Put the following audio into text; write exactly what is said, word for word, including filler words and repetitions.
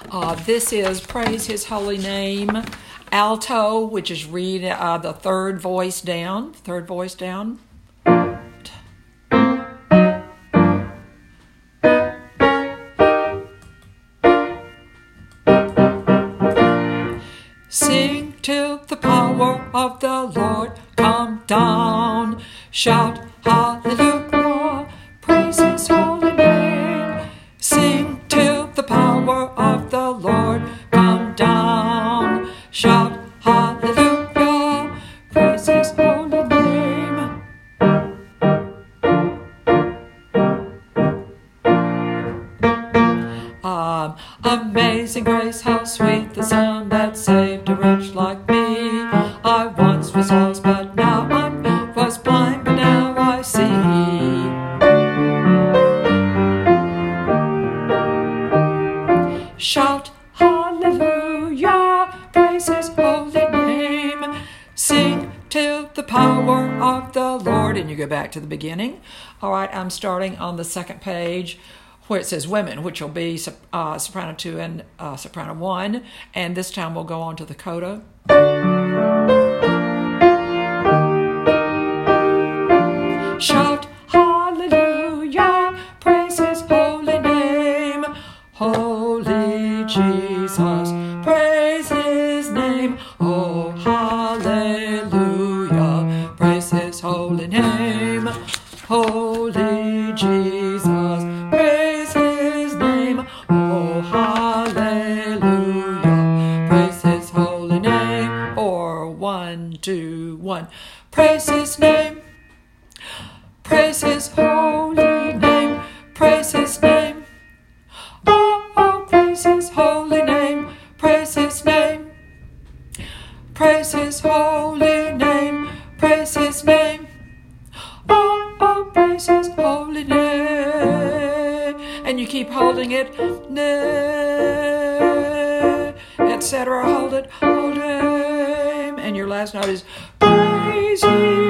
Uh, this is Praise His Holy Name, alto, which is read uh, the third voice down, third voice down. Sing till the power of the Lord come down. Shout hallelujah, praise His holy name. Sing till the power of the Lord come down. Shout hallelujah, praise His holy name. Um, amazing grace, how sweet the sound that saved a wretch like me. I once was lost, but now I was blind, but now I see. Shout hallelujah, praise His holy name. Sing till the power of the Lord. And you go back to the beginning. All right, I'm starting on the second page where it says women, which will be uh, soprano two and uh, soprano one. And this time we'll go on to the coda. Shout hallelujah, praise His holy name. Holy Jesus, praise His name. Oh, hallelujah, praise His holy name. Holy Jesus, praise His name. Oh, hallelujah, praise His holy name. Or one, two, one. Praise His name. Praise His holy name. Praise His name. Oh, oh, praise His holy name. Praise His name. Praise His holy name. Praise His name. Oh, oh, praise His holy name. And you keep holding it, et cetera. Hold it, hold Him. And your last note is praise Him.